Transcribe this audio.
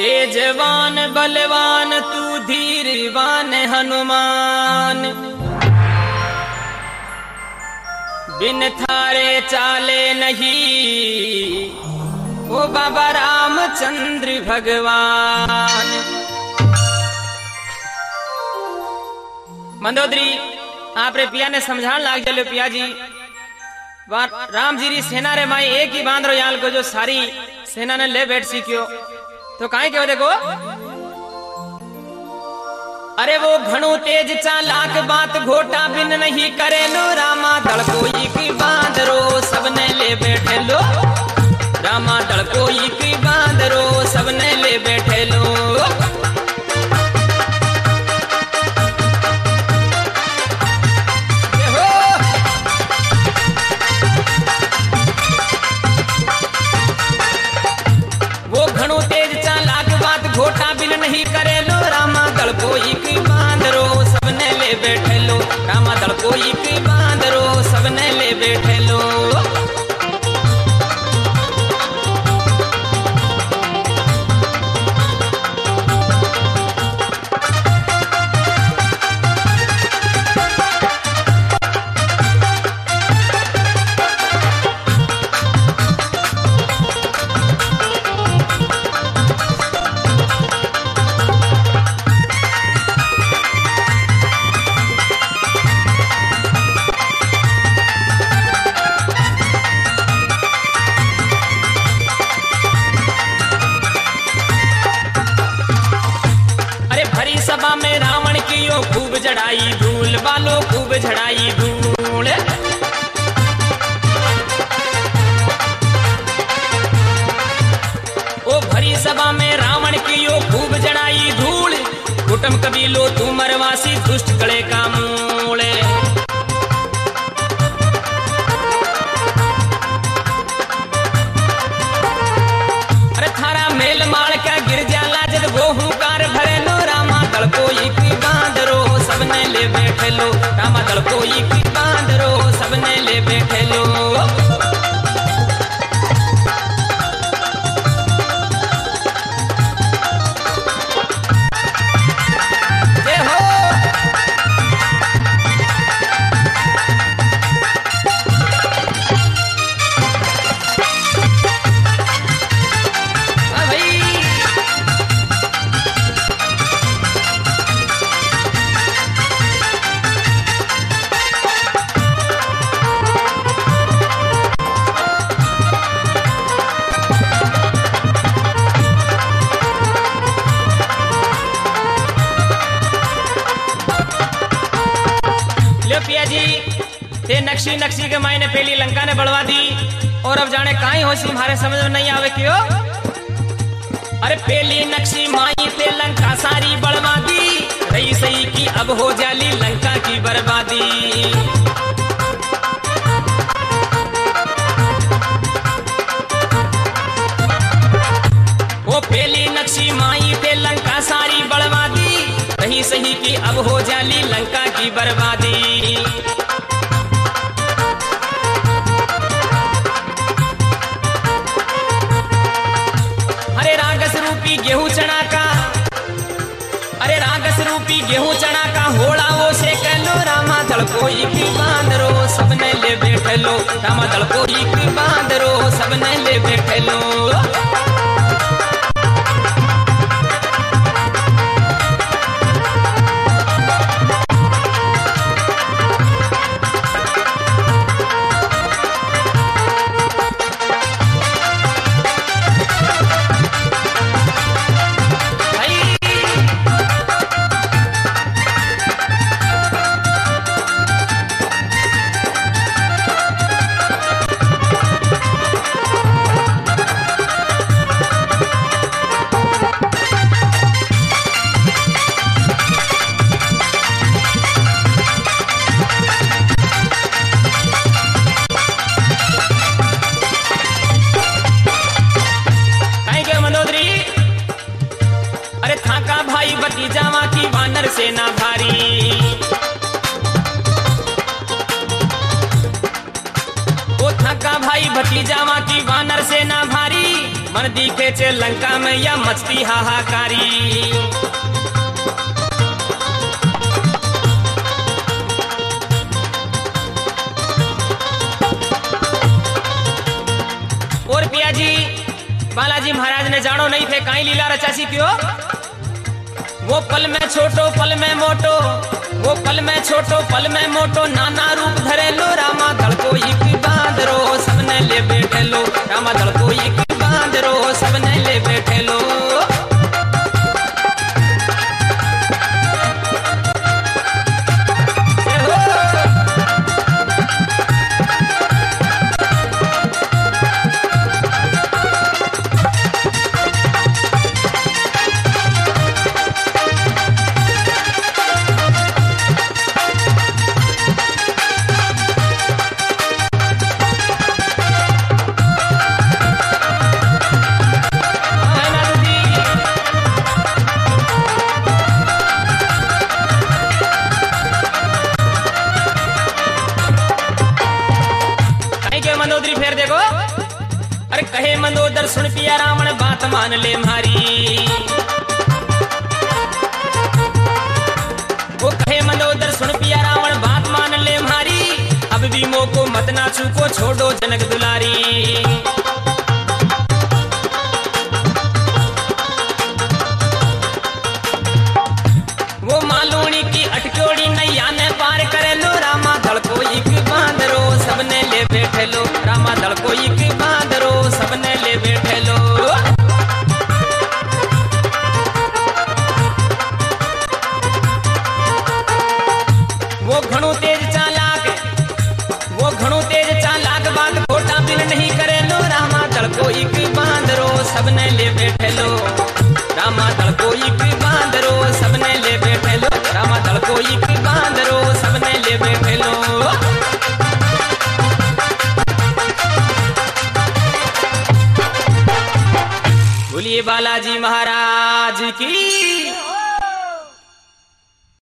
तेजवान बलवान तू धीरवान हनुमान, बिन थारे चाले नहीं ओ बाबा रामचंद्र भगवान। मंदोदरी आप रे पिया ने समझान लाग चलो पिया जी राम जी री सेना रे माई एक ही बांध रो याल को जो सारी सेना ने ले बैठ सीखियो तो काहे क्यों देखो अरे वो घणो तेज चालाक बात घोटा बिन नहीं करे लो रामा दल कोई की बांध रो सबने ले बैठे लो रामा दल कोई की बांध रो सबने ले बैठे लो। घोटा बिन नहीं करे लो रामा दल कोई की बांध रो सबने ले बैठे लो रामा दल कोई की बांध रो सबने ले बैठे लो। सभा में रावण की यो खूब झड़ाई धूल बालो खूब झड़ाई धूल। ओ भरी सभा में रावण की यो खूब झड़ाई धूल कुटुंब कबीलो तू मरवासी दुष्ट कले का मूले। अरे थारा मेल माल का गिर जाला जब वो हुकार भरे लो रामा दल कोई की बांध रो सबने ले बैठे लो रामा दल कोई की बांध रो सबने ले बैठे लो। पिया जी ते नक्शी नक्शी के मायने पहली लंका ने बढ़वा दी और अब जाने काई होशी हमारे समझ में नहीं आवे क्यों। अरे पहली नक्शी माई ते लंका सारी बढ़वा दी रही सही की अब हो जाली लंका की बर्बादी। वो पहली नक्शी माई ते लंका सारी बढ़वा दी रही सही की अब हो जाली लंका की बर्बादी। अरे रागस रूपी गेहूं चना का अरे रागस रूपी गेहूं चना का होड़ा वो से कलो रामा दल कोई की बांध रो सबने ले बैठे लो रामा दल कोई की बांध रो सबने ले बैठे लो। मन दिखे चे लंका में या मचती हाहाकारी। और पिया जी बालाजी महाराज ने जानो नहीं थे काई लीला रचासी क्यों। वो पल में छोटो पल में मोटो, वो पल में छोटो पल में मोटो, नाना रूप धरे लो रामा धड़को एक बांदरो सबने ले बैठे लो, रामा धड़को एक बांदरो सबने ले बैठे लो। अरे कहे मंदोदर सुन पिया रावण बात मान ले मारी। वो कहे मंदोदर सुन पिया रावण बात मान ले मारी, अब भी मोको मत ना चूको छोड़ो जनक दुलारी। वो मालूणी की अटकोड़ी नैया ने पार करे लो, रामा धड़को एक बांदरो सबने ले बैठे लो, रामा धड़को एक बांदरो सबने ले बैठे लो। वो घणो तेज चालाक, वो घणो तेज चालाक बात खोटा बिन नहीं करे लो, रामा धड़को एक बांदरो सबने ले बैठे लो, रामा धड़को एक बांदरो सबने ले बैठे लो, रामा धड़को एक बांदरो सबने ले बैठे लो। बोलिए बालाजी महाराज की।